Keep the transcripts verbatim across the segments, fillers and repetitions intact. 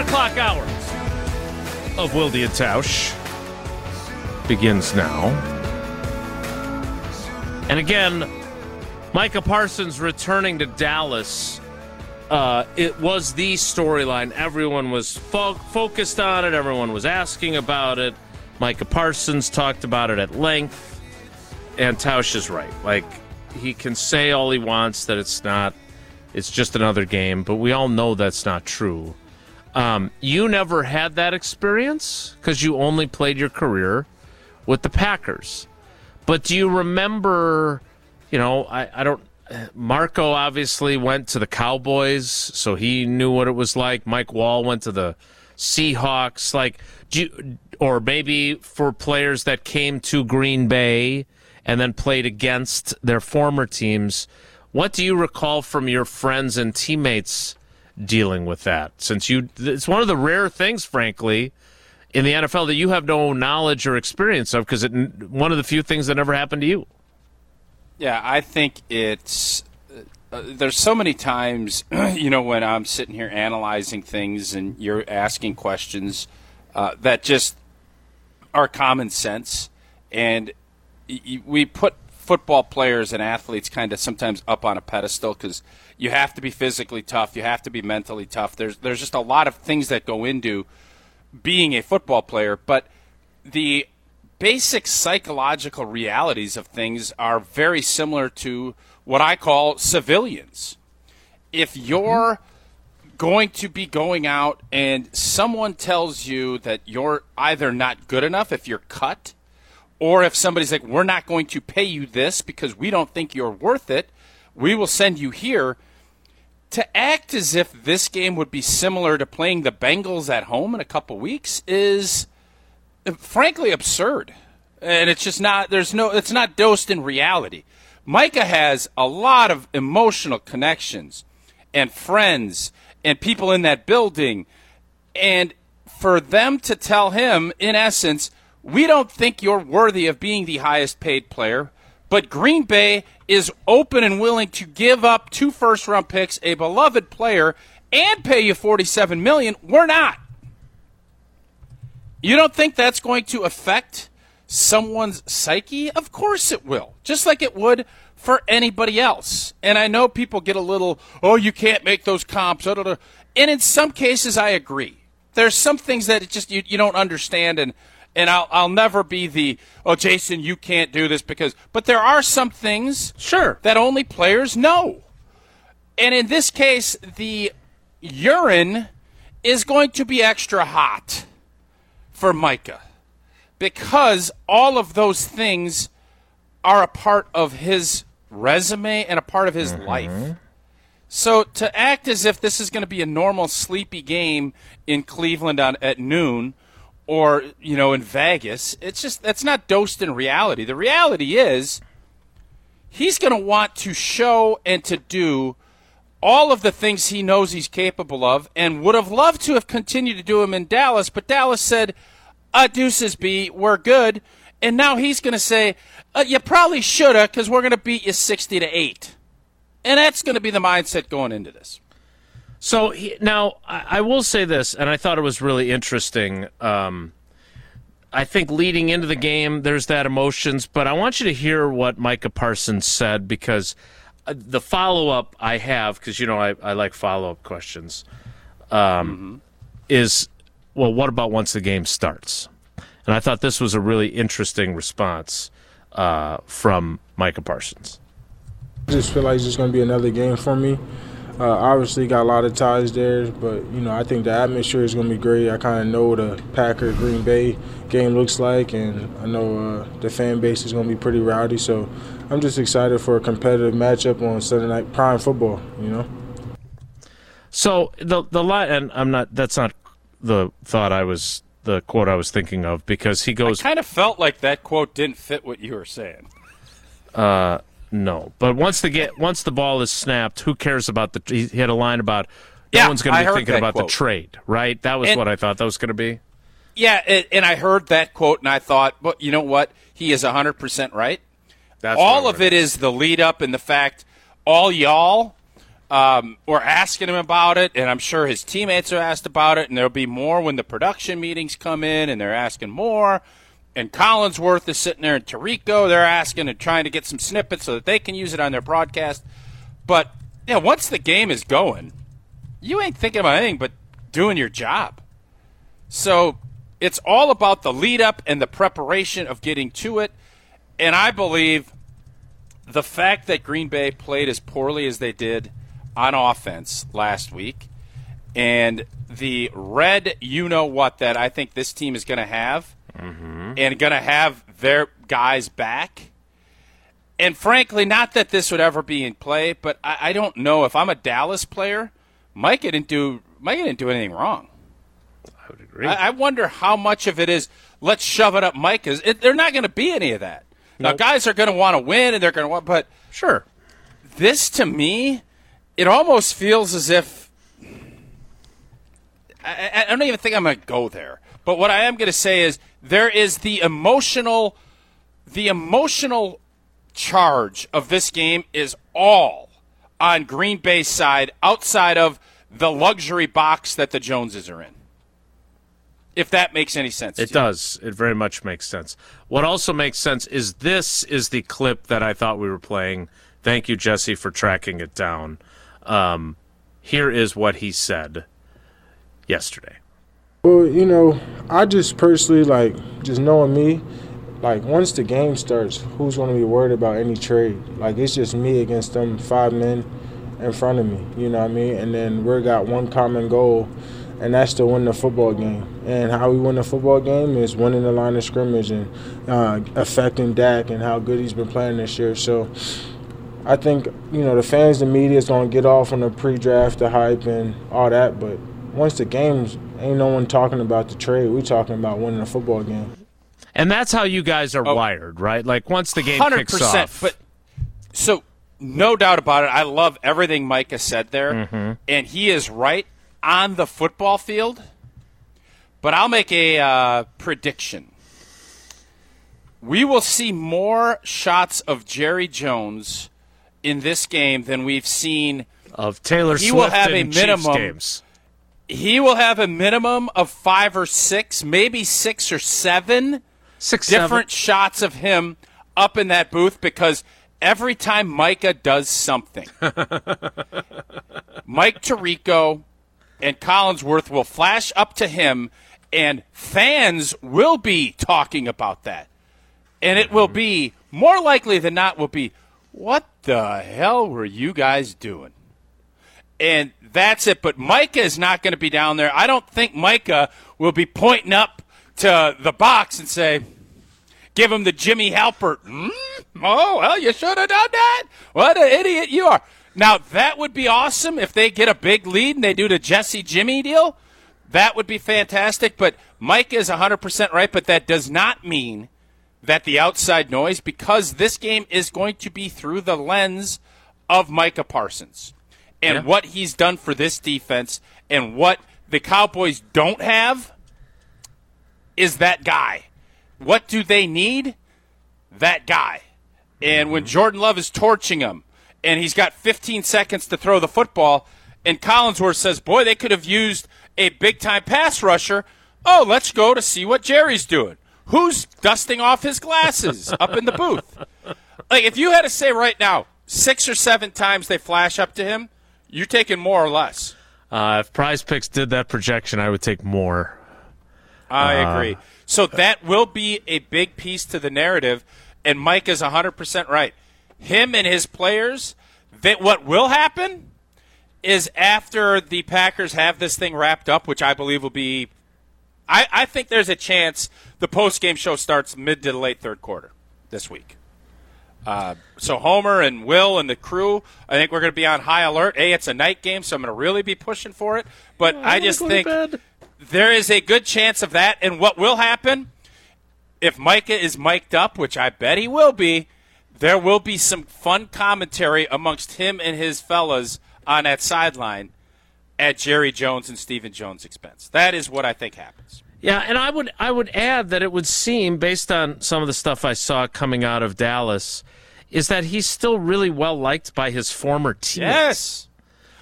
o'clock hour of Wilde and Tausch begins now. And again, Micah Parsons returning to Dallas. Uh, it was the storyline. Everyone was fo- focused on it. Everyone was asking about it. Micah Parsons talked about it at length. And Tausch is right. Like, he can say all he wants that it's not, it's just another game, but we all know that's not true. Um, you never had that experience because you only played your career with the Packers. But do you remember, you know, I, I don't, Marco obviously went to the Cowboys, so he knew what it was like. Mike Wall went to the Seahawks. Like, do you, or maybe for players that came to Green Bay and then played against their former teams, what do you recall from your friends and teammates dealing with that? Since you, it's one of the rare things, frankly, in the N F L that you have no knowledge or experience of, because it's one of the few things that never happened to you. Yeah, I think it's uh, there's so many times, you know, when I'm sitting here analyzing things and you're asking questions uh, that just are common sense, and y- we put football players and athletes kind of sometimes up on a pedestal because you have to be physically tough, you have to be mentally tough. There's there's just a lot of things that go into being a football player, but the basic psychological realities of things are very similar to what I call civilians. If you're going to be going out and someone tells you that you're either not good enough if you're cut, or if somebody's like, we're not going to pay you this because we don't think you're worth it, we will send you here, to act as if this game would be similar to playing the Bengals at home in a couple weeks is frankly absurd. And it's just not, there's no, it's not dosed in reality. Micah has a lot of emotional connections and friends and people in that building. And for them to tell him, in essence, we don't think you're worthy of being the highest paid player, but Green Bay is open and willing to give up two first-round picks, a beloved player, and pay you forty-seven million dollars, we're not. You don't think that's going to affect someone's psyche? Of course it will, just like it would for anybody else. And I know people get a little, oh, you can't make those comps. And in some cases, I agree. There's some things that it just you, you don't understand, and and I'll I'll never be the, oh, Jason, you can't do this because, but there are some things sure that only players know. And in this case, the urine is going to be extra hot for Micah, because all of those things are a part of his resume and a part of his mm-hmm. life. So to act as if this is going to be a normal sleepy game in Cleveland on, at noon, or, you know, in Vegas, it's just, that's not dosed in reality. The reality is he's going to want to show and to do all of the things he knows he's capable of, and would have loved to have continued to do them in Dallas, but Dallas said, uh, deuces B, we're good. And now he's going to say, uh, you probably should have, because we're going to beat you sixty to eight. And that's going to be the mindset going into this. So he, now, I, I will say this, and I thought it was really interesting. Um, I think leading into the game, there's that emotions, but I want you to hear what Micah Parsons said, because the follow-up I have, because, you know, I, I like follow-up questions, um, mm-hmm. is, well, what about once the game starts? And I thought this was a really interesting response uh, from Micah Parsons. I just feel like it's just going to be another game for me. Uh, obviously, got a lot of ties there, but, you know, I think the atmosphere is going to be great. I kind of know what a Packer-Green Bay game looks like, and I know uh, the fan base is going to be pretty rowdy. So I'm just excited for a competitive matchup on Sunday Night Prime Football, you know. So the the line, and I'm not, that's not the thought I was, the quote I was thinking of, because he goes. I kind of felt like that quote didn't fit what you were saying. Uh, no, but once the get once the ball is snapped, who cares about the? He had a line about no yeah, one's going to be thinking about quote. the trade, right? That was and, what I thought that was going to be. Yeah, it, and I heard that quote, and I thought, well, you know what? He is one hundred percent right. That's all of it is the lead up and the fact all y'all Um, we're asking him about it, and I'm sure his teammates are asked about it, and there'll be more when the production meetings come in, and they're asking more. And Collinsworth is sitting there, and Tirico, they're asking and trying to get some snippets so that they can use it on their broadcast. But, yeah, once the game is going, you ain't thinking about anything but doing your job. So it's all about the lead-up and the preparation of getting to it. And I believe the fact that Green Bay played as poorly as they did on offense last week, and the red you-know-what that I think this team is going to have, mm-hmm. and going to have their guys back. And frankly, not that this would ever be in play, but I, I don't know. If I'm a Dallas player, Micah didn't do, Micah didn't do anything wrong. I would agree. I, I wonder how much of it is, let's shove it up Micah's. It, they're not going to be any of that. Nope. Now, guys are going to want to win, and they're going to want, but sure. This, to me, it almost feels as if I, I don't even think I'm going to go there. But what I am going to say is there is the emotional, the emotional charge of this game is all on Green Bay's side, outside of the luxury box that the Joneses are in. If that makes any sense. It does. It very much makes sense. What also makes sense is this is the clip that I thought we were playing. Thank you, Jesse, for tracking it down. Um, here is what he said yesterday. Well, you know, I just personally, like, just knowing me, like, once the game starts, who's going to be worried about any trade? Like, it's just me against them five men in front of me, you know what I mean? And then we got one common goal, and that's to win the football game. And how we win the football game is winning the line of scrimmage and uh, affecting Dak and how good he's been playing this year. So I think, you know, the fans, the media is going to get off on the pre-draft, the hype and all that. But once the game's, ain't no one talking about the trade. We're talking about winning a football game. And that's how you guys are oh, wired, right? Like, once the game one hundred percent, kicks off. But, so, no doubt about it. I love everything Micah said there. Mm-hmm. And he is right on the football field. But I'll make a uh, prediction. We will see more shots of Jerry Jones in this game than we've seen of Taylor he Swift will have in a minimum, Chiefs games. He will have a minimum of five or six, maybe six or seven six, different seven. shots of him up in that booth, because every time Micah does something, Mike Tirico and Collinsworth will flash up to him, and fans will be talking about that. And it will be, more likely than not, will be, what the hell were you guys doing? And that's it. But Micah is not going to be down there. I don't think Micah will be pointing up to the box and say, give him the Jimmy Halpert. Mm? Oh, well, you should have done that. What an idiot you are. Now, that would be awesome if they get a big lead and they do the Jesse Jimmy deal. That would be fantastic. But Micah is one hundred percent right, but that does not mean that the outside noise, because this game is going to be through the lens of Micah Parsons and yeah. what he's done for this defense, and what the Cowboys don't have is that guy. What do they need? That guy. And when Jordan Love is torching him and he's got fifteen seconds to throw the football, and Collinsworth says, boy, they could have used a big-time pass rusher. Oh, let's go to see what Jerry's doing. Who's dusting off his glasses up in the booth? Like, if you had to say right now, six or seven times they flash up to him, you're taking more or less? Uh, if Prize Picks did that projection, I would take more. I uh, agree. So that will be a big piece to the narrative, and Mike is one hundred percent right. Him and his players, that what will happen is after the Packers have this thing wrapped up, which I believe will be I, I think there's a chance the post-game show starts mid to the late third quarter this week. Uh, so Homer and Will and the crew, I think we're going to be on high alert. A, it's a night game, so I'm going to really be pushing for it. But oh, I just think there is a good chance of that. And what will happen, if Micah is mic'd up, which I bet he will be, there will be some fun commentary amongst him and his fellas on that sideline at Jerry Jones and Stephen Jones' expense. That is what I think happens. Yeah, and I would I would add that it would seem, based on some of the stuff I saw coming out of Dallas, is that he's still really well liked by his former teammates. Yes.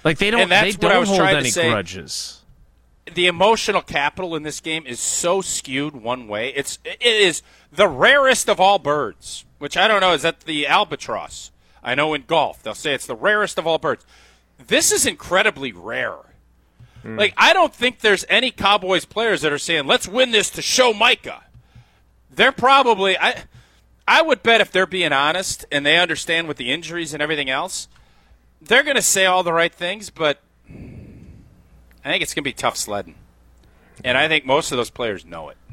Like they don't, And that's they what I don't was hold trying to any say. grudges. The emotional capital in this game is so skewed one way. It's it is the rarest of all birds, which I don't know, is that the albatross? I know in golf they'll say it's the rarest of all birds. This is incredibly rare. Mm. Like I don't think there's any Cowboys players that are saying, "Let's win this to show Micah." They're probably I I would bet if they're being honest and they understand with the injuries and everything else, they're going to say all the right things, but I think it's going to be tough sledding. And I think most of those players know it.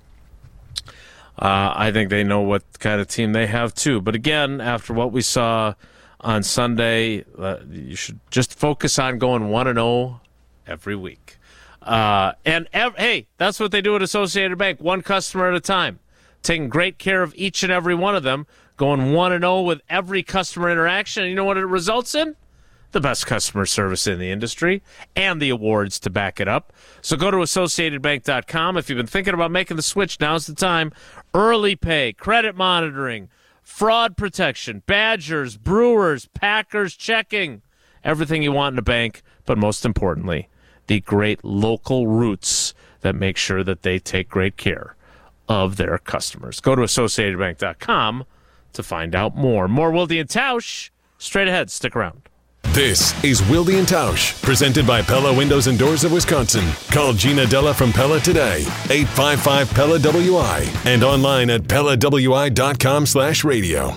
Uh, I think they know what kind of team they have, too. But again, after what we saw on Sunday, uh, you should just focus on going one and oh every week. Uh, and, ev- hey, that's what they do at Associated Bank, one customer at a time. Taking great care of each and every one of them, going one and oh with every customer interaction. And you know what it results in? The best customer service in the industry, and the awards to back it up. So go to associated bank dot com. If you've been thinking about making the switch, now's the time. Early pay, credit monitoring, fraud protection, Badgers, Brewers, Packers checking, everything you want in a bank, but most importantly, the great local roots that make sure that they take great care of their customers. Go to associated bank dot com to find out more. More Wilde and Tausch straight ahead. Stick around. This is Wilde and Tausch, presented by Pella Windows and Doors of Wisconsin. Call Gina Della from Pella today, eight five five Pella W I, and online at pella w i dot com slash radio.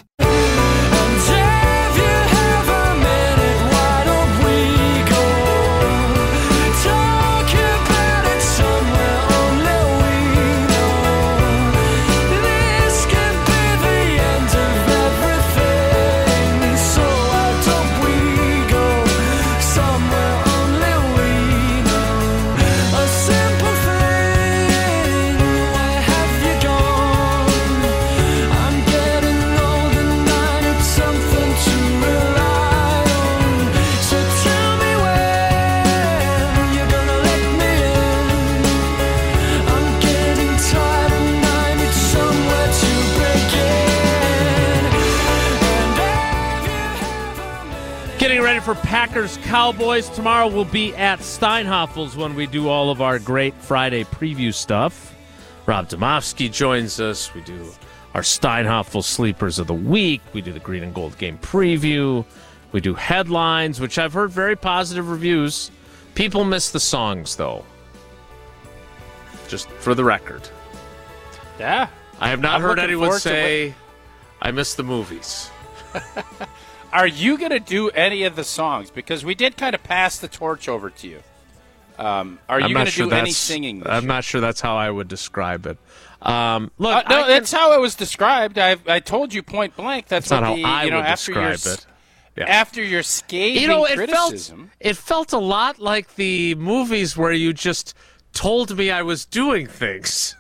For Packers Cowboys tomorrow, we'll be at Steinhoffel's when we do all of our great Friday preview stuff. Rob Domofsky joins us. We do our Steinhoffel Sleepers of the Week. We do the Green and Gold game preview. We do headlines, which I've heard very positive reviews. People miss the songs, though. Just for the record. Yeah. I have not I'm heard looking anyone forward to say, what- I miss the movies. Are you going to do any of the songs? Because we did kind of pass the torch over to you. Um, are I'm you going not to sure do any that's- singing this I'm year? not sure that's how I would describe it. Um, look, Uh, no, I can- that's how it was described. I I told you point blank. That's, That's what not the how I you know would after your describe s- it. Yeah. after your scathing You know, it criticism. felt it felt a lot like the movies where you just told me I was doing things.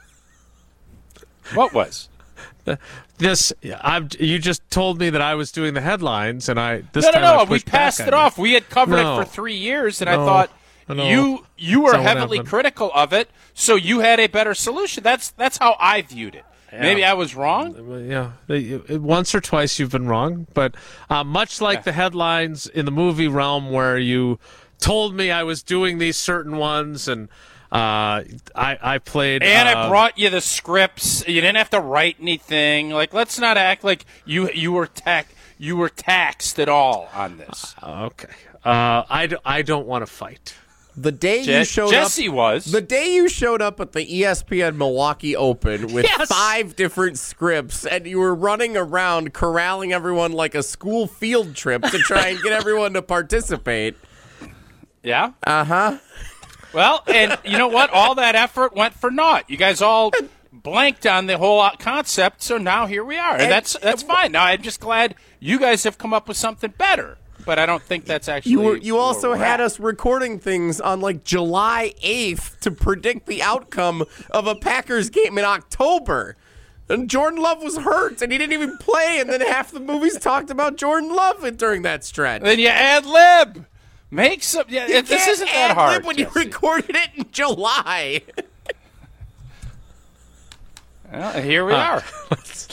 What was? This I've you just told me that I was doing the headlines, and I this no, no, time I no. We pushed back passed on it you. off. We had covered No. it for three years, and No. I thought No. you you were That's not what heavily happened. critical of it, so you had a better solution. That's that's how I viewed it. Yeah. Maybe I was wrong. Well, Yeah, They- once or twice you've been wrong, but uh, much like Yeah. the headlines in the movie realm, where you told me I was doing these certain ones, and uh, I, I played. And uh, I brought you the scripts. You didn't have to write anything. Like, let's not act like you you were tax you were taxed at all on this. Okay, uh, I, d- I don't want to fight. The day Je- you showed Jesse up, was. the day you showed up at the E S P N Milwaukee Open with Yes! five different scripts, and you were running around corralling everyone like a school field trip to try and get everyone to participate. Yeah. Uh huh. Well, and you know what? All that effort went for naught. You guys all blanked on the whole concept, so now here we are. And, And- that's that's fine. Now I'm just glad you guys have come up with something better. But I don't think that's actually You were you where also we're had at. us recording things on like July eighth to predict the outcome of a Packers game in October. And Jordan Love was hurt, and he didn't even play. And then half the movies talked about Jordan Love during that stretch. Then you ad lib. Make some. Yeah, You it, this can't isn't that ad-lib hard. when you Jesse. recorded it in July. Well, here we Uh, are. let's,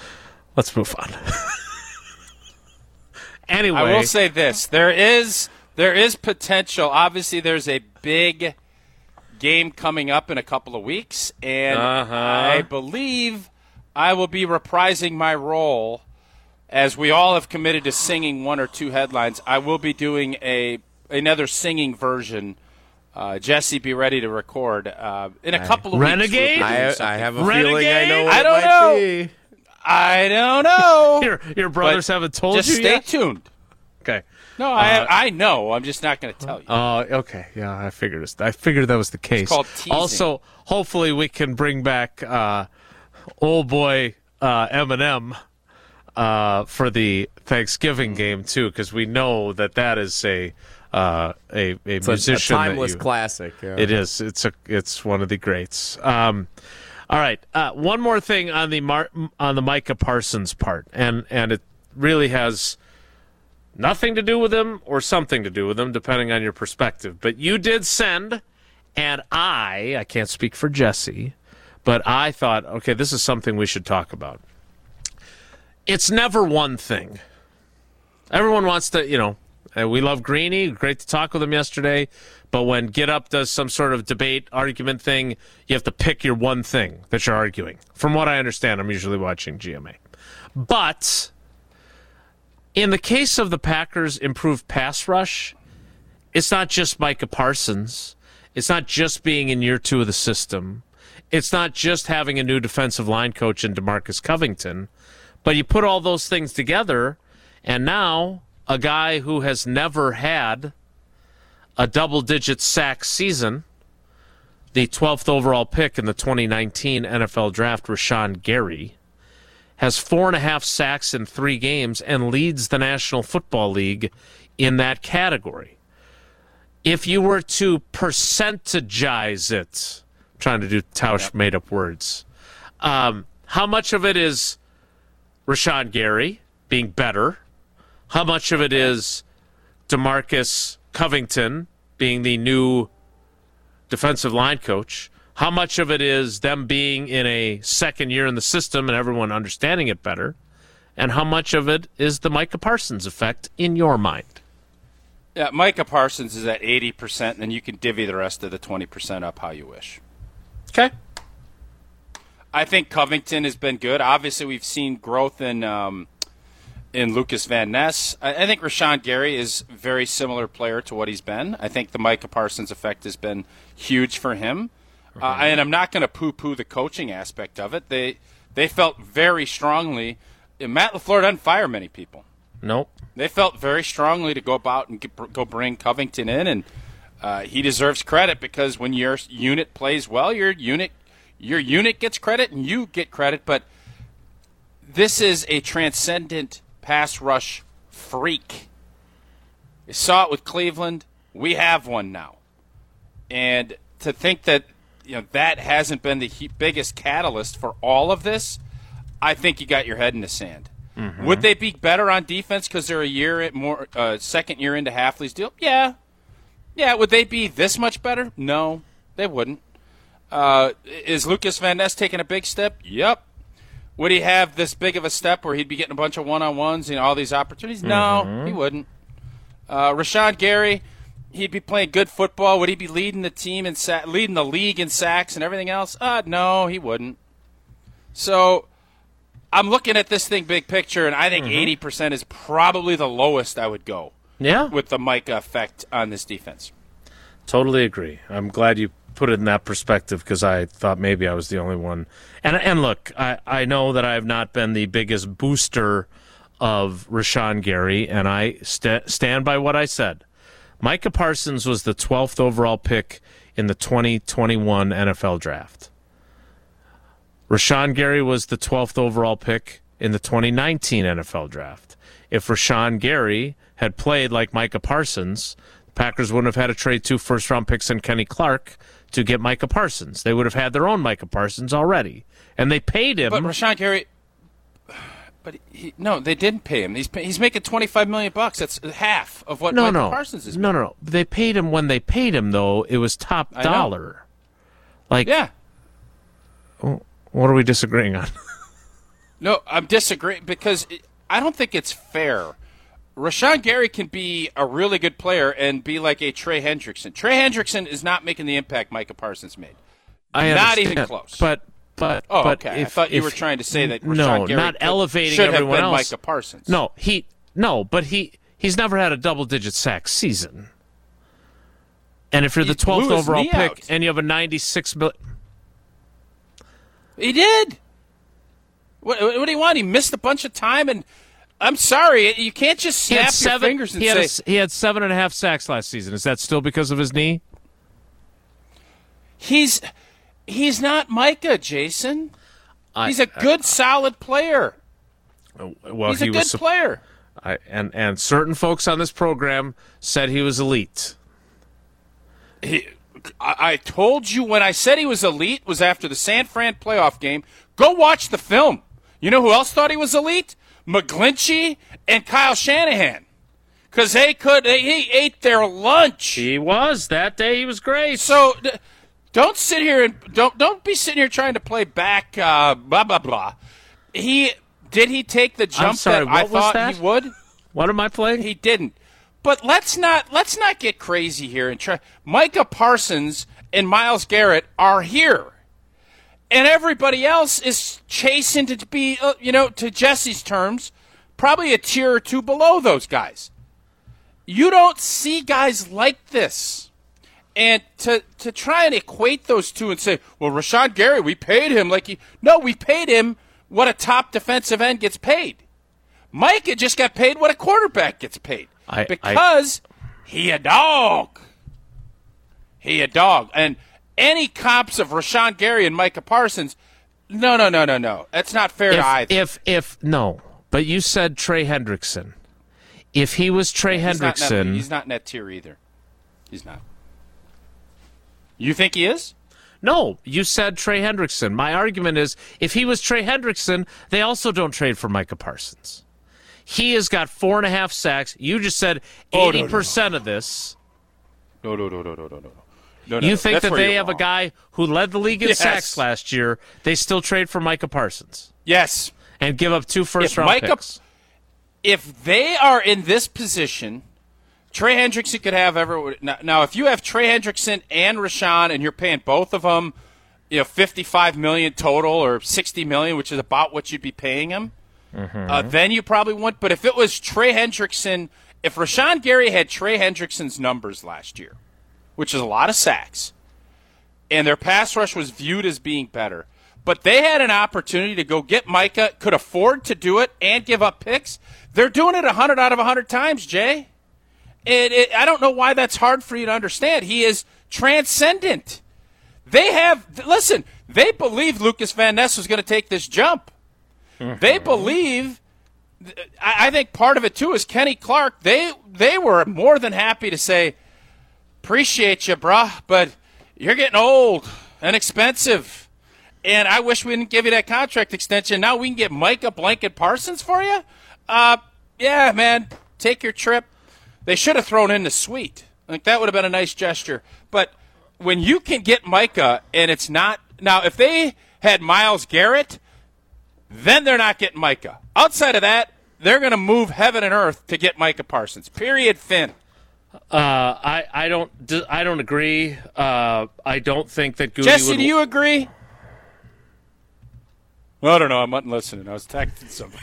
let's move on. Anyway, I will say this: there is There is potential. Obviously, there's a big game coming up in a couple of weeks, and Uh-huh. I believe I will be reprising my role. As we all have committed to singing one or two headlines, I will be doing a another singing version. Uh, Jesse, be ready to record uh, in a couple of Renegade? weeks. we'll be doing I, something. I have a Renegade? feeling I know what I it don't might know. be. I don't know. Your your brothers But haven't told just you stay yet? tuned. Okay. No, I I know. I'm just not going to tell you. Oh, okay. Yeah, I figured it. I figured that was the case. called teasing. Also, hopefully, we can bring back uh, old boy uh, Eminem uh, for the Thanksgiving game too, because we know that that is a uh, a, a It's a, a musician. that timeless you- classic. Yeah. It is. It's a. It's one of the greats. Um, all right. Uh, one more thing on the Mar- on the Micah Parsons part, and and it really has nothing to do with him or something to do with him, depending on your perspective. But you did send, and I I can't speak for Jesse, but I thought, okay, this is something we should talk about. It's never one thing. Everyone wants to, you know. Uh, we love Greeny. Great to talk with him yesterday. But when Get Up does some sort of debate argument thing, you have to pick your one thing that you're arguing. From what I understand, I'm usually watching G M A. But in the case of the Packers' improved pass rush, it's not just Micah Parsons. It's not just being in year two of the system. It's not just having a new defensive line coach in DeMarcus Covington. But you put all those things together, and now a guy who has never had a double-digit sack season, the twelfth overall pick in the twenty nineteen N F L Draft, Rashawn Gary, has four and a half sacks in three games and leads the National Football League in that category. If you were to percentagize it, I'm trying to do Tausch made-up words, um, how much of it is Rashawn Gary being better? How much of it is DeMarcus Covington being the new defensive line coach? How much of it is them being in a second year in the system and everyone understanding it better? And how much of it is the Micah Parsons effect in your mind? Yeah, Micah Parsons is at eighty percent, and then you can divvy the rest of the twenty percent up how you wish. Okay. I think Covington has been good. Obviously, we've seen growth in um, in Lucas Van Ness. I, I think Rashawn Gary is a very similar player to what he's been. I think the Micah Parsons effect has been huge for him. Uh, and I'm not going to poo-poo the coaching aspect of it. They they felt very strongly. Matt LaFleur doesn't fire many people. Nope. They felt very strongly to go about and get, go bring Covington in, and uh, he deserves credit because when your unit plays well, your unit your unit gets credit and you get credit. But this is a transcendent pass rush freak. You saw it with Cleveland. We have one now, and to think that you know that hasn't been the he- biggest catalyst for all of this, I think you got your head in the sand. Mm-hmm. Would they be better on defense because they're a year at more, uh, second year into Hafley's deal? Yeah, yeah. Would they be this much better? No, they wouldn't. Uh, is Lucas Van Ness taking a big step? Yep. Would he have this big of a step where he'd be getting a bunch of one-on-ones and all these opportunities? No, mm-hmm. he wouldn't. Uh, Rashawn Gary, he'd be playing good football. Would he be leading the team in sa- leading the league in sacks and everything else? Uh, no, he wouldn't. So I'm looking at this thing big picture, and I think mm-hmm. eighty percent is probably the lowest I would go. Yeah. With the Micah effect on this defense. Totally agree. I'm glad you put it in that perspective because I thought maybe I was the only one. And and look, I, I know that I have not been the biggest booster of Rashawn Gary, and I st- stand by what I said. Micah Parsons was the twelfth overall pick in the twenty twenty-one N F L Draft. Rashawn Gary was the twelfth overall pick in the twenty nineteen N F L Draft. If Rashawn Gary had played like Micah Parsons, the Packers wouldn't have had to trade two first-round picks and Kenny Clark to get Micah Parsons. They would have had their own Micah Parsons already. And they paid him. But Rashawn Gary, but he, no, they didn't pay him. He's he's making twenty-five million bucks. That's half of what no, Micah no. Parsons is. No, making. no, no. They paid him when they paid him, though. It was top dollar. Like, yeah. What are we disagreeing on? No, I'm disagreeing because it, I don't think it's fair Rashawn Gary can be a really good player and be like a Trey Hendrickson. Trey Hendrickson is not making the impact Micah Parsons made. I not understand, even close. But but oh, but okay. If, I thought you if, were trying to say that Rashawn no, Gary not could, elevating should have everyone been else. Micah Parsons. No, he no, but he he's never had a double-digit sack season. And if you're He the twelfth blew his overall knee pick out. and you have a ninety-six million, He did. What, what do you want? He missed a bunch of time, and I'm sorry, you can't just he snap had seven. your fingers and he, had say a, he had seven and a half sacks last season. Is that still because of his knee? he's he's not Micah, Jason. I, He's a good, solid player. well, He's he a good was, player. I, and and certain folks on this program said he was elite. He, I, I told you when I said he was elite was after the San Fran playoff game. Go watch the film. You know who else thought he was elite? McGlinchey and Kyle Shanahan. Because they could, they, he ate their lunch. He was that day. He was great. So d- don't sit here and don't don't be sitting here trying to play back. Uh, blah blah blah. He did he take the jump sorry, that I what was thought that? he would? What am I playing? He didn't. But let's not let's not get crazy here and try. Micah Parsons and Myles Garrett are here, and everybody else is chasing to be, uh, you know, to Jesse's terms, probably a tier or two below those guys. You don't see guys like this. And to to try and equate those two and say, well, Rashawn Gary, we paid him like he – no, we paid him what a top defensive end gets paid. Micah just got paid what a quarterback gets paid I- because I, he a dog. He a dog. And any comps of Rashawn Gary and Micah Parsons, no, no, no, no, no. That's not fair if, to either. if if no, but you said Trey Hendrickson. If he was Trey he's not, Hendrickson, not, he's not in that tier either. He's not. You think he is? no, you said Trey Hendrickson. My argument is, if he was Trey Hendrickson, they also don't trade for Micah Parsons. He has got four and a half sacks. You just said Oh, no, eighty no, percent of this. No, no, no, no, no, no, no. no, no You think that's that where they you're have a wrong. guy who led the league in Yes. sacks last year? They still trade for Micah Parsons Yes. and give up two first-round Micah- picks. If they are in this position, Trey Hendrickson could have every now, now. If you have Trey Hendrickson and Rashawn, and you're paying both of them, you know, fifty-five million total or sixty million, which is about what you'd be paying him, Mm-hmm. uh, then you probably wouldn't. But if it was Trey Hendrickson, if Rashawn Gary had Trey Hendrickson's numbers last year, which is a lot of sacks, and their pass rush was viewed as being better, but they had an opportunity to go get Micah, could afford to do it, and give up picks. They're doing it one hundred out of one hundred times, Jay. And it, I don't know why that's hard for you to understand. He is transcendent. They have, listen, they believe Lucas Van Ness was going to take this jump. They believe, I, I think part of it too is Kenny Clark. They they were more than happy to say, appreciate you, bruh, but you're getting old and expensive. And I wish we didn't give you that contract extension. Now we can get Micah Blanket Parsons for you? Uh, yeah, man, take your trip. They should have thrown in the suite. Like, that would have been a nice gesture. But when you can get Micah and it's not – now, if they had Myles Garrett, then they're not getting Micah. Outside of that, they're going to move heaven and earth to get Micah Parsons. Period, Finn. Uh, I I don't I don't agree. Uh, I don't think that Goody Jesse, would. do you agree? I don't know. I'm not listening. I was texting somebody.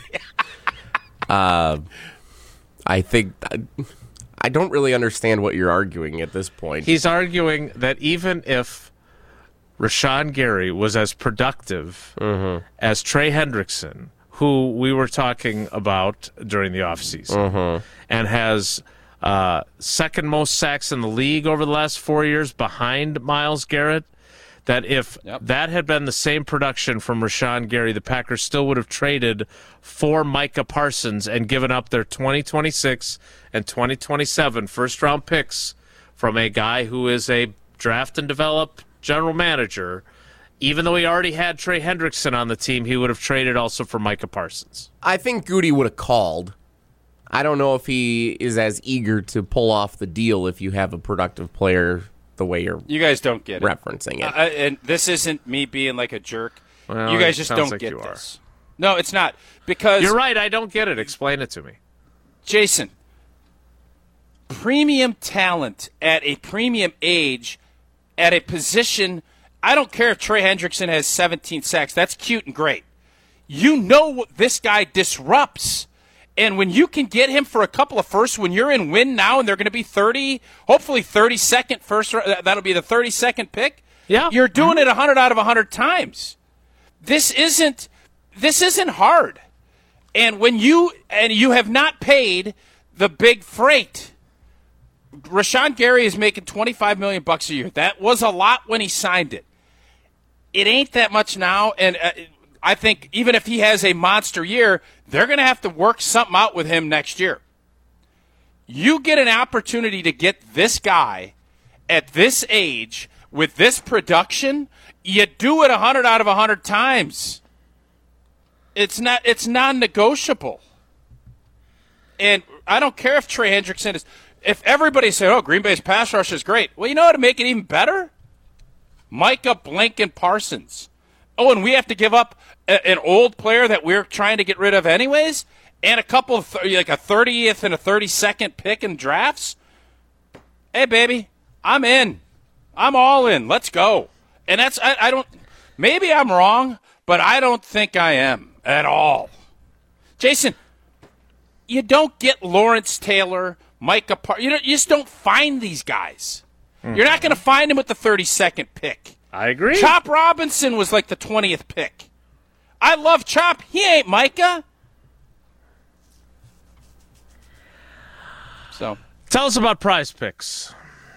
I think I don't really understand what you're arguing at this point. He's arguing that even if Rashawn Gary was as productive as Trey Hendrickson, who we were talking about during the offseason, and has uh, second most sacks in the league over the last four years behind Myles Garrett, that if Yep. that had been the same production from Rashawn Gary, the Packers still would have traded for Micah Parsons and given up their twenty twenty-six and twenty twenty-seven first-round picks from a guy who is a draft and develop general manager. Even though he already had Trey Hendrickson on the team, he would have traded also for Micah Parsons. I think Goody would have called. I don't know if he is as eager to pull off the deal if you have a productive player the way you're You guys don't get it. referencing it. Uh, and this isn't me being like a jerk. Well, you guys it just sounds don't like get you are. this. No, it's not. Because, You're right. I don't get it. Explain it to me. Jason, premium talent at a premium age at a position. I don't care if Trey Hendrickson has seventeen sacks. That's cute and great. You know what this guy disrupts. And when you can get him for a couple of firsts, when you're in win now and they're going to be thirty, hopefully thirty-second first, that'll be the thirty-second pick. Yeah. You're doing it one hundred out of one hundred times. This isn't this isn't hard. And when you and you have not paid the big freight. Rashawn Gary is making twenty-five million dollars bucks a year. That was a lot when he signed it. It ain't that much now, and uh, I think even if he has a monster year, they're going to have to work something out with him next year. You get an opportunity to get this guy at this age with this production, you do it one hundred out of one hundred times. It's not. It's non-negotiable. And I don't care if Trey Hendrickson is – if everybody said, oh, Green Bay's pass rush is great, well, you know how to make it even better? Micah Blinken Parsons. Oh, and we have to give up a, an old player that we're trying to get rid of anyways, and a couple of th- like a thirtieth and a thirty-second pick in drafts. Hey, baby, I'm in. I'm all in. Let's go. And that's I, I don't. Maybe I'm wrong, but I don't think I am at all. Jason, you don't get Lawrence Taylor, Micah Par- you, don't, you just don't find these guys. Mm-hmm. You're not going to find him with the thirty-second pick. I agree. Chop Robinson was like the twentieth pick. I love Chop. He ain't Micah. So, tell us about Prize Picks.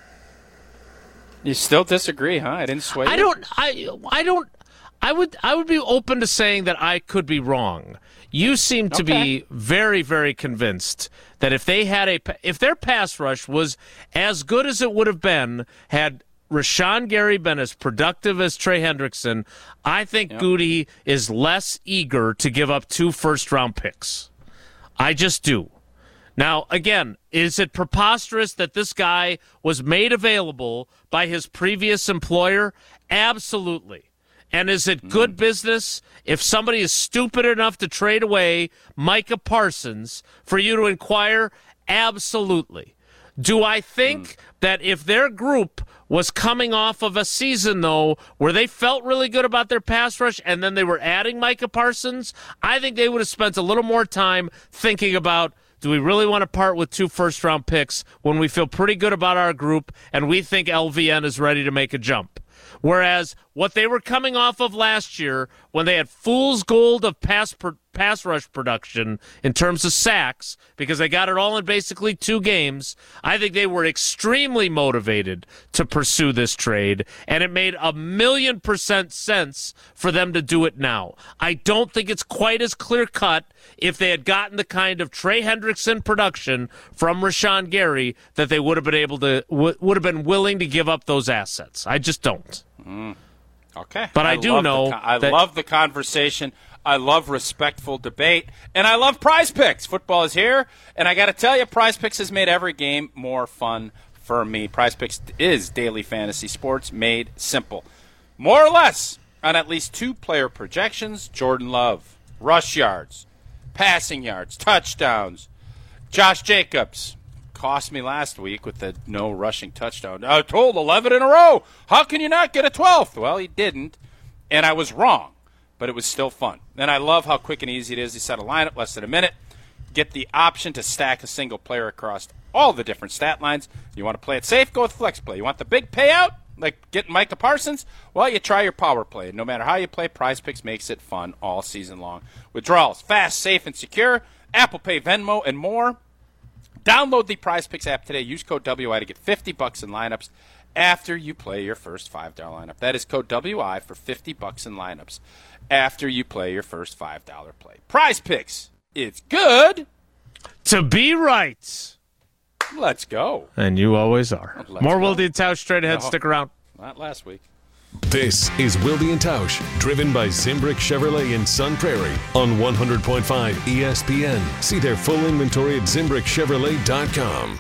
You still disagree, huh? I didn't sway you. I don't. I. I don't. I would. I would be open to saying that I could be wrong. You seem to Okay. be very, very convinced that if they had a, if their pass rush was as good as it would have been had Rashawn Gary been as productive as Trey Hendrickson, I think Yep. Goody is less eager to give up two first-round picks. I just do. Now, again, is it preposterous that this guy was made available by his previous employer? Absolutely. And is it good business if somebody is stupid enough to trade away Micah Parsons for you to inquire? Absolutely. Do I think mm. that if their group was coming off of a season, though, where they felt really good about their pass rush and then they were adding Micah Parsons, I think they would have spent a little more time thinking about, do we really want to part with two first-round picks when we feel pretty good about our group and we think L V N is ready to make a jump? Whereas what they were coming off of last year, when they had fool's gold of pass per, pass rush production in terms of sacks, because they got it all in basically two games, I think they were extremely motivated to pursue this trade, and it made a million percent sense for them to do it now. I don't think it's quite as clear-cut if they had gotten the kind of Trey Hendrickson production from Rashawn Gary that they would have been able to w- would have been willing to give up those assets. I just don't. Mm. Okay. But I, I do know con- I that- love the conversation. I love respectful debate, and I love Prize Picks. Football is here, and I got to tell you, Prize Picks has made every game more fun for me. Prize Picks is daily fantasy sports made simple. More or less on at least two player projections: Jordan Love, rush yards, passing yards, touchdowns. Josh Jacobs cost me last week with the no rushing touchdown. I told eleven in a row. How can you not get a twelfth? Well, he didn't, and I was wrong, but it was still fun. And I love how quick and easy it is. You set a lineup less than a minute. Get the option to stack a single player across all the different stat lines. You want to play it safe? Go with flex play. You want the big payout, like getting Micah Parsons? Well, you try your power play. No matter how you play, Prize Picks makes it fun all season long. Withdrawals, fast, safe, and secure. Apple Pay, Venmo, and more. Download the Prize Picks app today. Use code W I to get fifty bucks in lineups after you play your first five dollar lineup. That is code W I for fifty bucks in lineups after you play your first five dollar play. Prize Picks. It's good to be right. Let's go. And you always are. Let's More go. Wilde and Tausch straight ahead. No. Stick around. Not last week. This is Wilde and Tausch, driven by Zimbrick Chevrolet in Sun Prairie on one hundred point five E S P N. See their full inventory at zimbrick chevrolet dot com.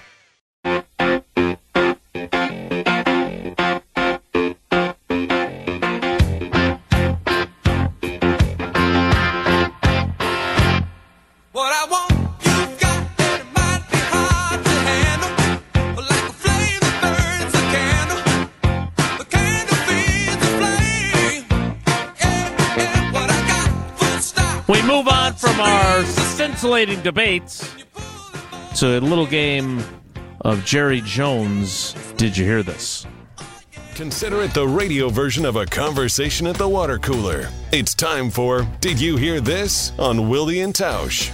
What I want, you got, and it might be hard to handle. scintillating debate to a little game of Jerry Jones. Did you hear this? Consider it the radio version of a conversation at the water cooler. It's time for Did You Hear This on Willie and Tausch.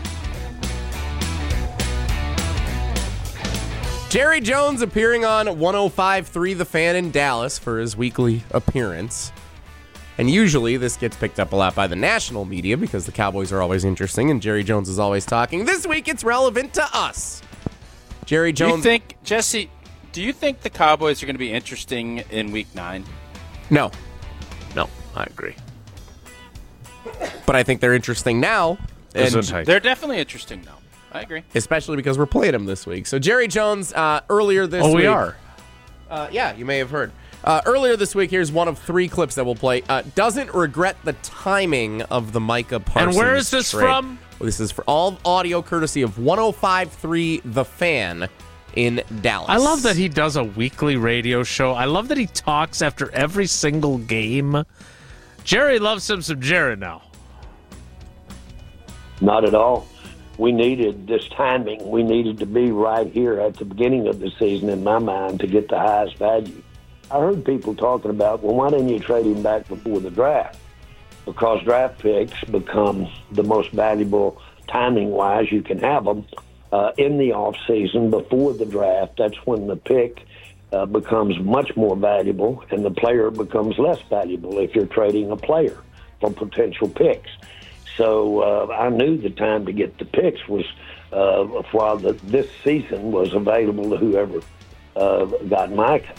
Jerry Jones appearing on one oh five point three The Fan in Dallas for his weekly appearance. And usually this gets picked up a lot by the national media because the Cowboys are always interesting and Jerry Jones is always talking. This week it's relevant to us. Jerry Jones. Do you think, Jesse, do you think the Cowboys are going to be interesting in week nine? No. No, I agree. But I think they're interesting now. And they're definitely interesting now. I agree. Especially because we're playing them this week. So Jerry Jones, uh, earlier this oh, week. we are? Uh, yeah, you may have heard. Uh, earlier this week, here's one of three clips that we'll play. Uh, doesn't regret the timing of the Micah Parsons And where is this trade. from? Well, this is for all audio courtesy of one oh five point three The Fan in Dallas. I love that he does a weekly radio show. I love that he talks after every single game. Jerry loves him some Jerry now. Not at all. We needed this timing. We needed to be right here at the beginning of the season, in my mind, to get the highest value. I heard people talking about, well, why didn't you trade him back before the draft? Because draft picks become the most valuable timing-wise. You can have them uh, in the off-season before the draft. That's when the pick uh, becomes much more valuable and the player becomes less valuable if you're trading a player for potential picks. So uh, I knew the time to get the picks was uh, while the, this season was available to whoever uh, got Micah.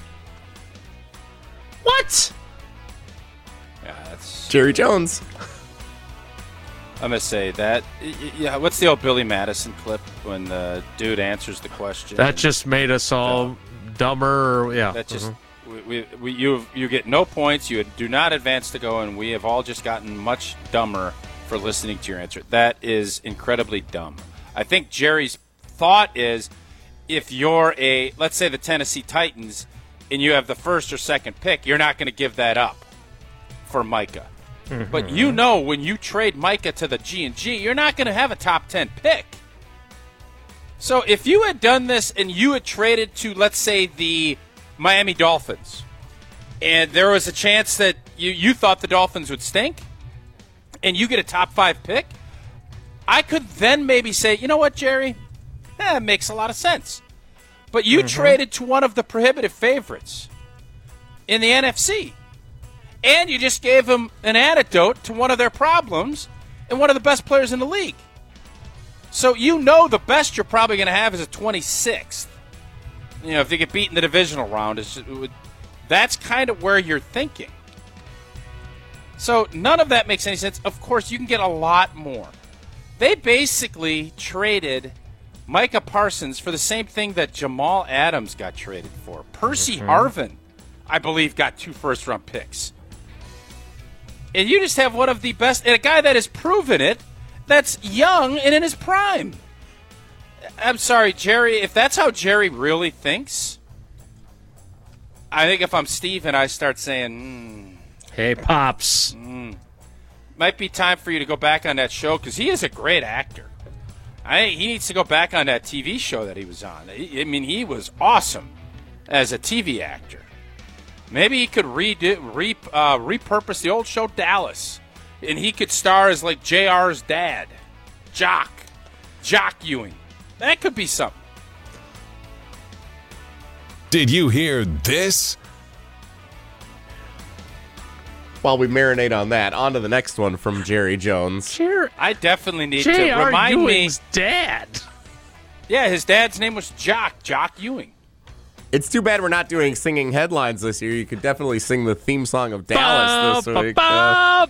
What? Yeah, that's Jerry Jones. I'm gonna say that. Yeah, what's the old Billy Madison clip when the dude answers the question? That just made us all No. dumber. Or, yeah. That just Mhm. we, we, we you you get no points. You do not advance to go, and we have all just gotten much dumber for listening to your answer. That is incredibly dumb. I think Jerry's thought is, if you're a, let's say the Tennessee Titans, and you have the first or second pick, you're not going to give that up for Micah. Mm-hmm. But you know when you trade Micah to the G and G, you're not going to have a top ten pick. So if you had done this and you had traded to, let's say, the Miami Dolphins, and there was a chance that you, you thought the Dolphins would stink, and you get a top five pick, I could then maybe say, you know what, Jerry? Eh, it makes a lot of sense. But you mm-hmm. traded to one of the prohibitive favorites in the N F C. And you just gave them an antidote to one of their problems and one of the best players in the league. So you know the best you're probably going to have is a twenty-sixth. You know, if they get beat in the divisional round, it's just, it would, that's kind of where you're thinking. So none of that makes any sense. Of course, you can get a lot more. They basically traded Micah Parsons for the same thing that Jamal Adams got traded for. Percy mm-hmm. Harvin, I believe, got two first-round picks. And you just have one of the best, and a guy that has proven it, that's young and in his prime. I'm sorry, Jerry, if that's how Jerry really thinks, I think if I'm Steve and I start saying, mm, hey, Pops. Mm, might be time for you to go back on that show, because he is a great actor. I, he needs to go back on that T V show that he was on. I mean, he was awesome as a T V actor. Maybe he could redo, re, uh, repurpose the old show Dallas, and he could star as, like, J R's dad, Jock, Jock Ewing. That could be something. Did you hear this? While we marinate on that, on to the next one from Jerry Jones. Sure. I definitely need J R to remind Ewing's me. dad. Yeah, his dad's name was Jock, Jock Ewing. It's too bad we're not doing singing headlines this year. You could definitely sing the theme song of Dallas this week. Uh,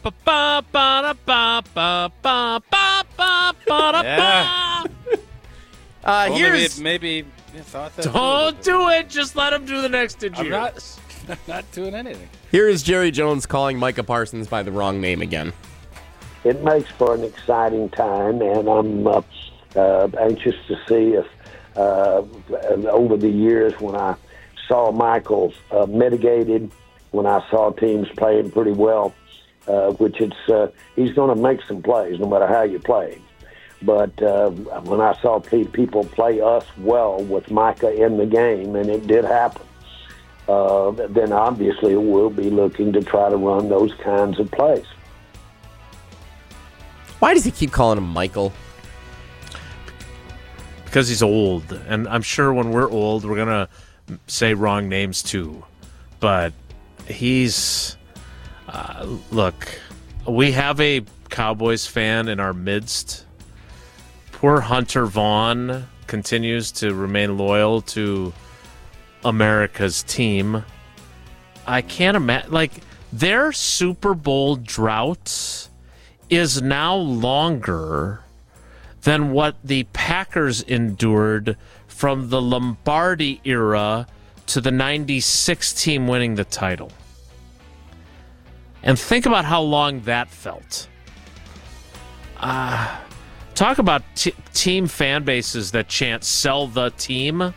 yeah. uh, well, here's maybe, maybe yeah, thought that. Don't do it. Just let him do the next. Did you? I'm not, I'm not doing anything. Here is Jerry Jones calling Micah Parsons by the wrong name again. It makes for an exciting time, and I'm uh, uh, anxious to see if uh, over the years when I saw Michael uh, mitigated, when I saw teams playing pretty well, uh, which it's uh, he's going to make some plays no matter how you play. But uh, when I saw pe- people play us well with Micah in the game, and it did happen, uh, then obviously we'll be looking to try to run those kinds of plays. Why does he keep calling him Michael? Because he's old, and I'm sure when we're old, we're gonna say wrong names too. But he's uh, look, we have a Cowboys fan in our midst. Poor Hunter Vaughn continues to remain loyal to America's team. I can't imagine, like, their Super Bowl drought is now longer than what the Packers endured from the Lombardi era to the ninety-six team winning the title. And think about how long that felt. Uh, talk about t- team fan bases that chant "sell the team."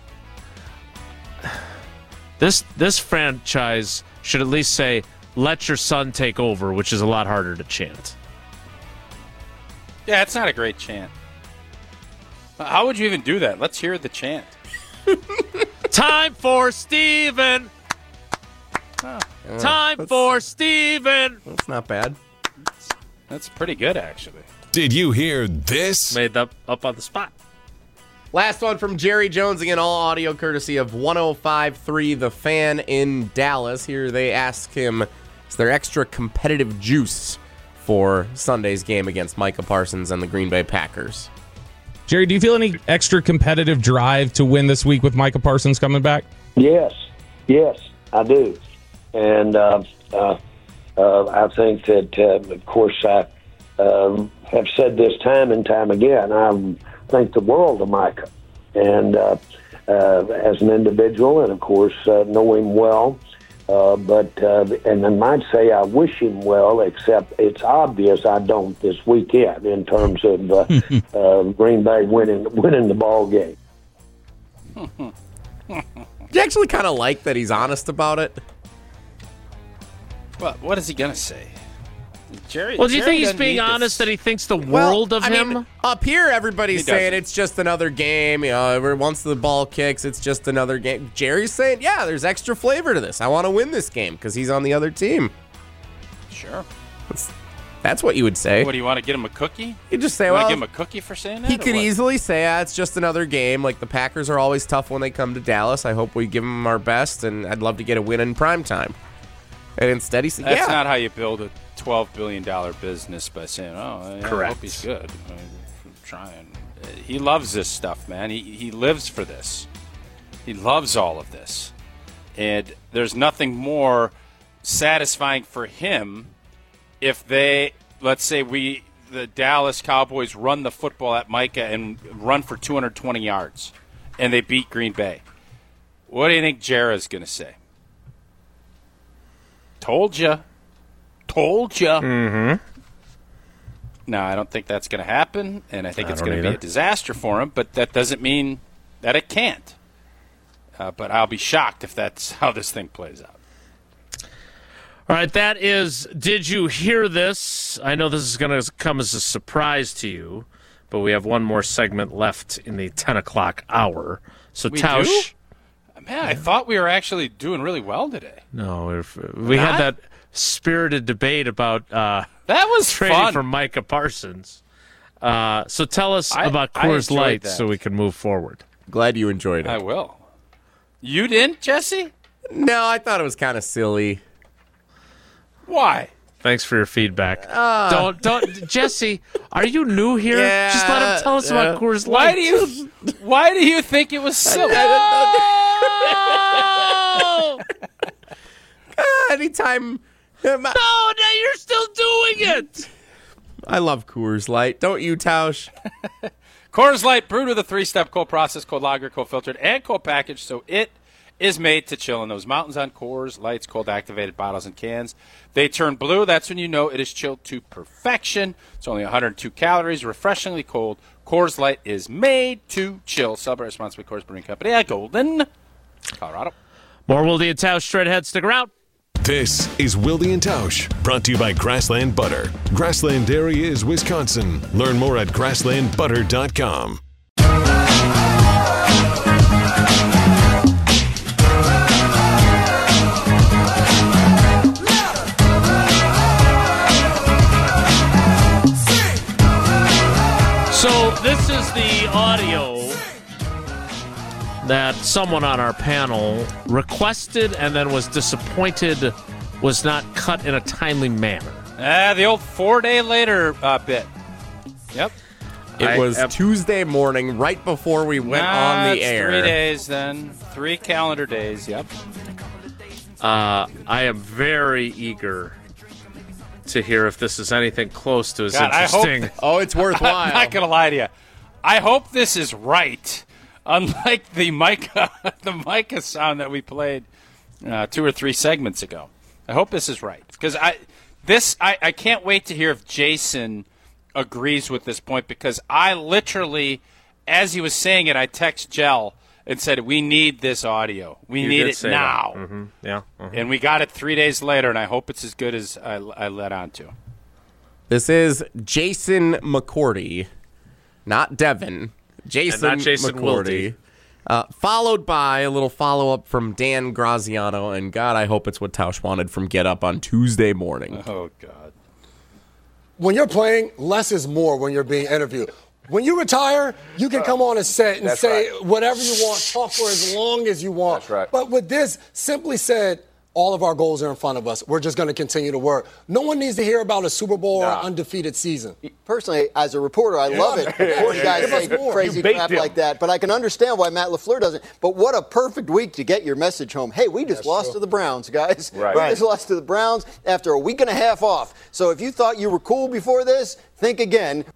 This this franchise should at least say "let your son take over," which is a lot harder to chant. Yeah, it's not a great chant. How would you even do that? Let's hear the chant. Time for Steven. Oh, Time that's- for Steven. That's not bad. that's pretty good, actually. Did you hear this? Made up up on the spot. Last one from Jerry Jones, again, all audio courtesy of one oh five point three The Fan in Dallas. Here they ask him, is there extra competitive juice for Sunday's game against Micah Parsons and the Green Bay Packers? Jerry, do you feel any extra competitive drive to win this week with Micah Parsons coming back? Yes, yes, I do. And uh, uh, uh, I think that, uh, of course, I um, have said this time and time again, I think the world of Micah. And uh, uh, as an individual, and of course, uh, know him well, uh, but, uh, and I might say I wish him well, except it's obvious I don't this weekend in terms of uh, uh, Green Bay winning, winning the ball game. You actually kind of like that he's honest about it? What, what is he going to say? Jerry. Well, do you Jerry think he's doesn't being need honest this. that he thinks the world well, of I him? mean, up here, everybody's He saying doesn't. it's just another game. You know, every- once the ball kicks, it's just another game. Jerry's saying, yeah, there's extra flavor to this. I want to win this game because he's on the other team. Sure. That's, that's what you would say. What, do you want to get him a cookie? You just say, You want well, to give him a cookie for saying that? he or could what? easily say, ah, it's just another game. Like, the Packers are always tough when they come to Dallas. I hope we give them our best, and I'd love to get a win in primetime. And instead he said, That's yeah. not how you build a twelve billion dollars business by saying, oh, yeah, I Correct. hope he's good. I'm trying. He loves this stuff, man. He, he lives for this. He loves all of this. And there's nothing more satisfying for him if they, let's say we, the Dallas Cowboys, run the football at Micah and run for two hundred twenty yards, and they beat Green Bay. What do you think Jera's going to say? Told ya. Told ya. Mm-hmm. No, I don't think that's going to happen, and I think I it's don't going to be either. a disaster for him, but that doesn't mean that it can't. Uh, but I'll be shocked if that's how this thing plays out. All right, that is Did You Hear This? I know this is going to come as a surprise to you, but we have one more segment left in the ten o'clock hour. So, We Tausch. do? Man, I thought we were actually doing really well today. No, we're, we Not? had that spirited debate about uh, That was trading fun. for Micah Parsons. Uh, so tell us I- about I Coors enjoyed Light that. so we can move forward. Glad you enjoyed it. I will. You didn't, Jesse? no, I thought it was kind of silly. Why? Thanks for your feedback. don't, don't, Jesse. Are you new here? Yeah, Just let him tell us yeah. about Coors Light. Why do you? Why do you think it was silly? Oh! Anytime. No, now you're still doing it. I love Coors Light. Don't you, Tausch? Coors Light, brewed with a three-step cold process, cold lager, cold filtered, and cold packaged, so it is made to chill in those mountains on Coors Light's cold activated bottles and cans. They turn blue. That's when you know it is chilled to perfection. It's only one hundred two calories, refreshingly cold. Coors Light is made to chill. Celebrate responsibly, Coors Brewing Company at Golden, Colorado. More Wildy and Tausch straight ahead. Stick around. This is Wilde and Tausch, brought to you by Grassland Butter. Grassland Dairy is Wisconsin. Learn more at grassland butter dot com. So this is the audio that someone on our panel requested and then was disappointed was not cut in a timely manner. Ah, the old four day later uh, bit. Yep. It I was have- Tuesday morning, right before we went Nah, on the it's air. Three days then. Three calendar days. Yep. Uh, I am very eager to hear if this is anything close to as God, I hope interesting. Oh, it's worthwhile. I'm not gonna lie to you. I hope this is right. Unlike the Micah, the Micah sound that we played uh, two or three segments ago. I hope this is right because I, this I, I can't wait to hear if Jason agrees with this point because I literally, as he was saying it, I text Jell and said we need this audio. We You need did it say now. that. Mhm. Yeah. mhm. And we got it three days later, and I hope it's as good as I, I led on to. This is Jason McCourty, not Devin. Jason, And not Jason McCourty. Uh, followed by a little follow-up from Dan Graziano, and God, I hope it's what Tausch wanted from Get Up on Tuesday morning. Oh, God. When you're playing, less is more when you're being interviewed. When you retire, you can come on a set and That's say right. whatever you want, talk for as long as you want. That's right. But with this, simply said, all of our goals are in front of us. We're just going to continue to work. No one needs to hear about a Super Bowl or Nah. an undefeated season. Personally, as a reporter, I love it when guys Give us say more. crazy You baked crap him. like that. But I can understand why Matt LaFleur doesn't. But what a perfect week to get your message home. Hey, we just lost to the Browns, guys. Right. We Right. just lost to the Browns after a week and a half off. So if you thought you were cool before this, think again.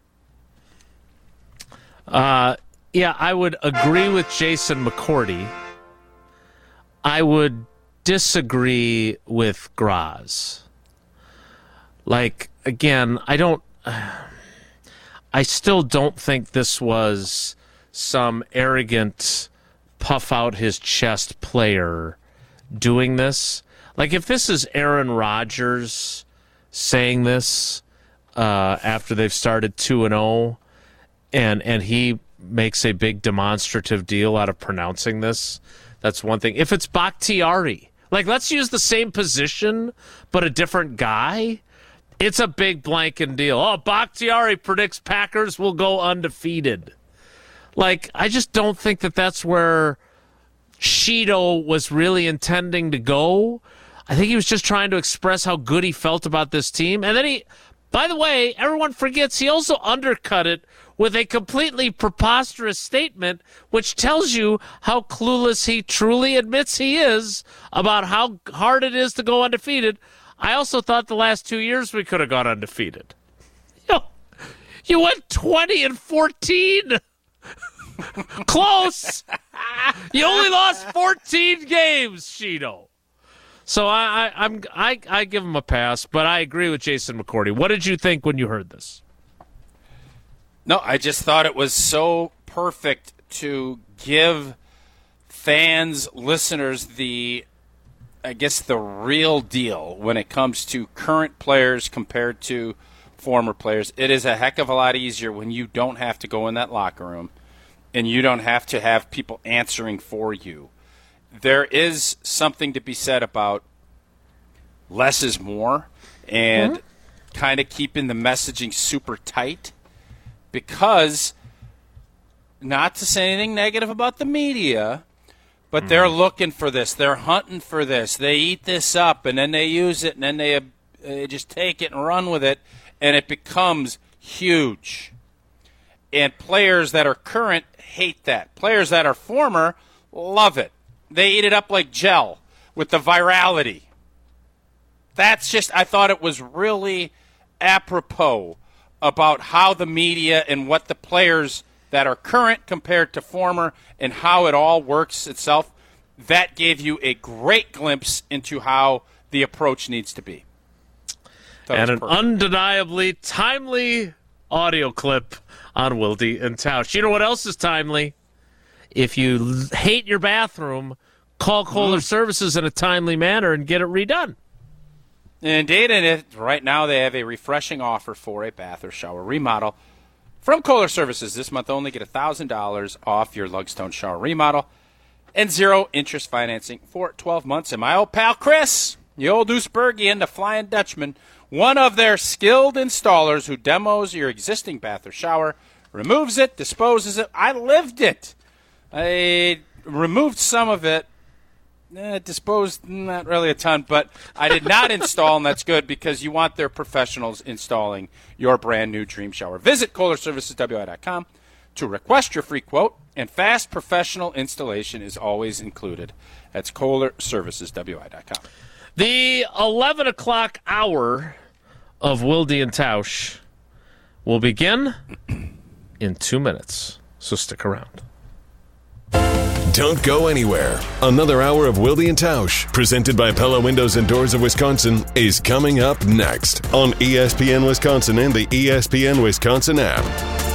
Uh, yeah, I would agree with Jason McCourty. I would disagree with Graz. Like, again, I don't. I still don't think this was some arrogant, puff out his chest player doing this. Like, if this is Aaron Rodgers saying this uh, after they've started two and oh, and and he makes a big demonstrative deal out of pronouncing this, that's one thing. If it's Bakhtiari, like, let's use the same position but a different guy, it's a big blanket deal. Oh, Bakhtiari predicts Packers will go undefeated. Like, I just don't think that that's where Shido was really intending to go. I think he was just trying to express how good he felt about this team. And then he, by the way, everyone forgets he also undercut it with a completely preposterous statement, which tells you how clueless he truly admits he is about how hard it is to go undefeated. I also thought the last two years we could have gone undefeated. You, you went twenty and fourteen. Close. You only lost fourteen games, Shido. So I, I, I'm I, I give him a pass, but I agree with Jason McCourty. What did you think when you heard this? No, I just thought it was so perfect to give fans, listeners, the, I guess, the real deal when it comes to current players compared to former players. It is a heck of a lot easier when you don't have to go in that locker room and you don't have to have people answering for you. There is something to be said about less is more and mm-hmm. kind of keeping the messaging super tight. Because, not to say anything negative about the media, but mm. they're looking for this. They're hunting for this. They eat this up, and then they use it, and then they, uh, they just take it and run with it, and it becomes huge. And players that are current hate that. Players that are former love it. They eat it up like gel with the virality. That's just, I thought it was really apropos about how the media and what the players that are current compared to former and how it all works itself. That gave you a great glimpse into how the approach needs to be. And an undeniably timely audio clip on Wilde and Tausch. You know what else is timely? If you hate your bathroom, call Kohler mm. Services in a timely manner and get it redone. Indeed, and it, right now they have a refreshing offer for a bath or shower remodel. From Kohler Services, this month only get one thousand dollars off your Lugstone shower remodel and zero interest financing for twelve months. And my old pal Chris, the old Oosbergian, the Flying Dutchman, one of their skilled installers who demos your existing bath or shower, removes it, disposes it. I lived it. I removed some of it. Eh, disposed, not really a ton, but I did not install, and that's good because you want their professionals installing your brand new dream shower. Visit Kohler Services W I dot com to request your free quote, and fast professional installation is always included. That's Kohler Services W I dot com. The eleven o'clock hour of Wilde and Tausch will begin in two minutes, so stick around. Don't go anywhere. Another hour of Wilde and Tausch, presented by Pella Windows and Doors of Wisconsin, is coming up next on E S P N Wisconsin and the E S P N Wisconsin app.